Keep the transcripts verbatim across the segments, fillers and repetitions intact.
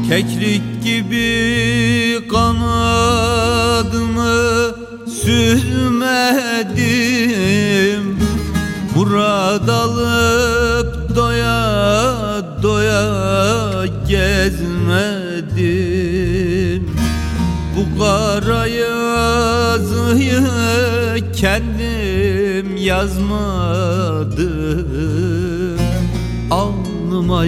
Keklik gibi kanadımı süzmedim, murad alıp doya doya gezmedim. Bu kara yazıyı kendim yazmadım. Alnıma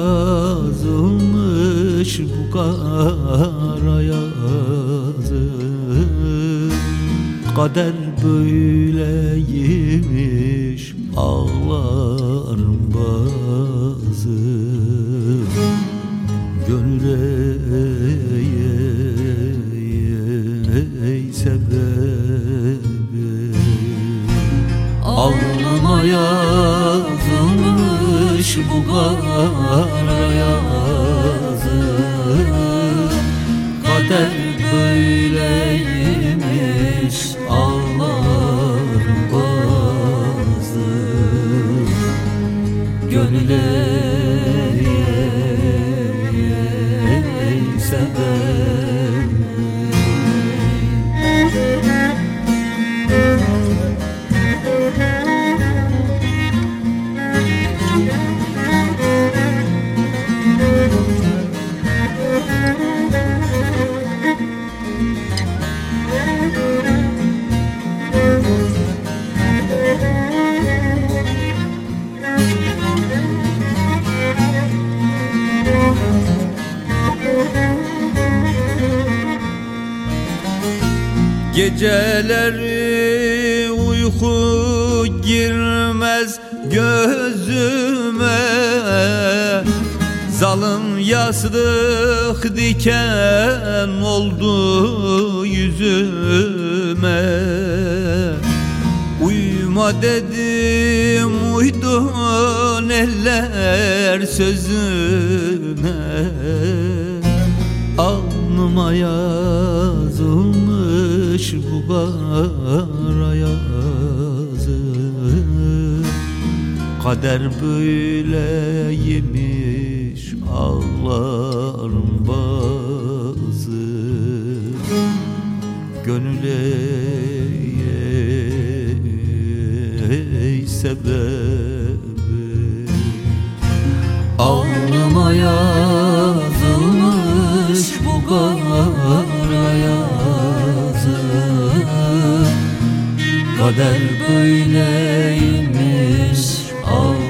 yazılmış bu kara yazı. Kader böyleymiş, ağlarım bazı. Gönüle ey sebebi, alnıma yazılmış bu kara yazı. Kader böyleymiş, ağlarım bazı. Gönüle ey sebebi. Geceleri uyku girmez gözüme, zalim yastık diken oldu yüzüme. Uyuma dedim, uydun eller sözüne. Alnıma yazılmış bu kara yazı. Kader böyleymiş, ağlarım bazı. Gönüle ey sebebi, alnıma yazılmış bu kara yazı. Kader böyleymiş, ağlarım